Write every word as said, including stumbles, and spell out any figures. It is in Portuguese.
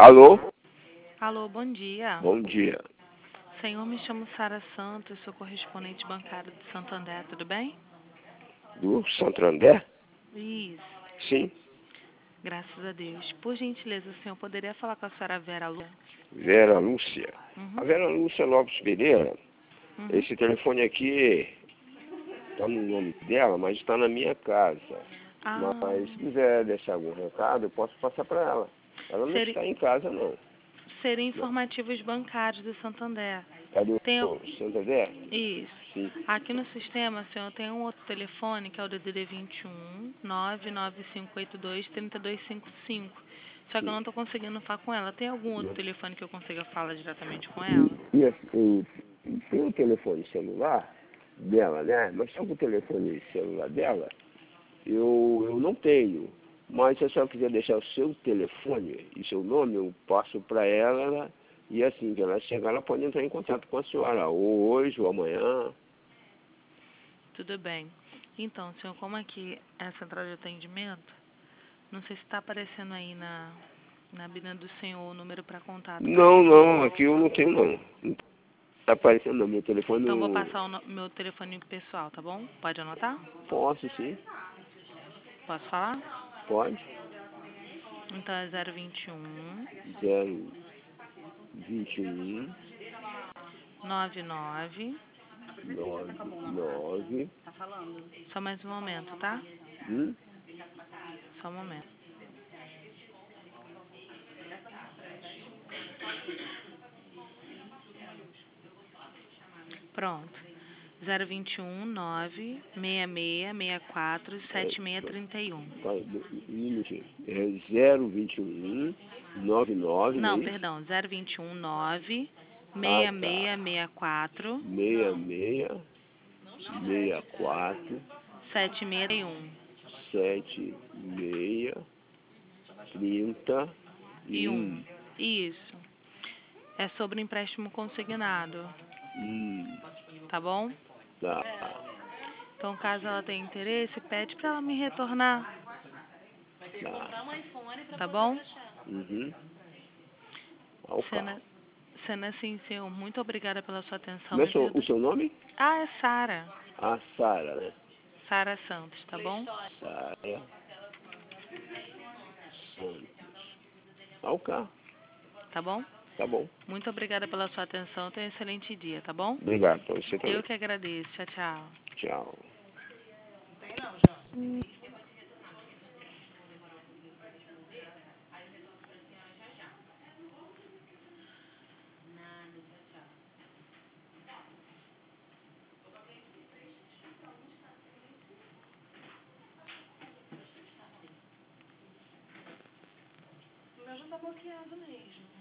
Alô? Alô, bom dia. Bom dia. Senhor, me chamo Sara Santos, sou correspondente bancário de Santo André, tudo bem? Do Santo André? Isso, Sim. graças a Deus. Por gentileza, o senhor poderia falar com a senhora Vera Lúcia? Vera Lúcia. Uhum. A Vera Lúcia Lopes Pereira, Uhum. esse telefone aqui está no nome dela, mas está na minha casa. Ah, Mas se quiser deixar algum recado, eu posso passar para ela. Ela não seri- está em casa, não. seria informativos bancários do Santo André. É do Tem... Santo André? Isso. Sim. Aqui no sistema, senhor, tem um outro telefone, que é o D D D vinte e um, nove nove cinco oito dois, três dois cinco cinco. Só que eu Sim. não estou conseguindo falar com ela. Tem algum outro telefone que eu consiga falar diretamente com E, ela? e, assim, tem o telefone celular dela, né? Mas só que o telefone celular dela, eu, eu não tenho. Mas se a senhora quiser deixar o seu telefone e seu nome, eu passo para ela, ela, e assim que ela chegar, ela pode entrar em contato com a senhora, ou hoje, ou amanhã. Tudo bem. Então, senhor, como aqui é a central de atendimento, não sei se está aparecendo aí na, na Bina do senhor o número para contato. Para Não, não, aqui eu não tenho não. Não está aparecendo não, meu telefone Então, vou não... passar o no- meu telefone pessoal, tá bom? Pode anotar? Posso sim, Posso falar? pode. Então, é zero vinte e um, Zero vinte e um, nove nove. nove, nove, Só mais um momento, tá? hum? Só um momento. Pronto. zero vinte e um, nove seis seis seis quatro É, sete seis três um. vai, um minutinho. É zero vinte e um, nove nove, não é Não, isso? perdão. zero vinte e um, nove Ah, seis tá. seis seis quatro seis seis, seis quatro, sete seis três um. sete seis, trinta e E um. um. Isso. É sobre empréstimo consignado, Hum, tá bom? tá. Então, caso ela tenha interesse, pede para ela me retornar, Tá. tá bom? Uhum. Ao carro. Sendo, sendo assim, senhor, muito obrigada pela sua Como atenção é e seu, o perdo... seu nome? Ah, é Sara. A Sara, né? Sara Santos, tá bom? Sara Santos. Ao carro. Tá bom? Tá bom. Muito obrigada pela sua atenção. Tenha um excelente dia, tá bom? Obrigado pra você também. Eu que agradeço. Tchau, tchau. Tchau. O meu já tá bloqueado mesmo.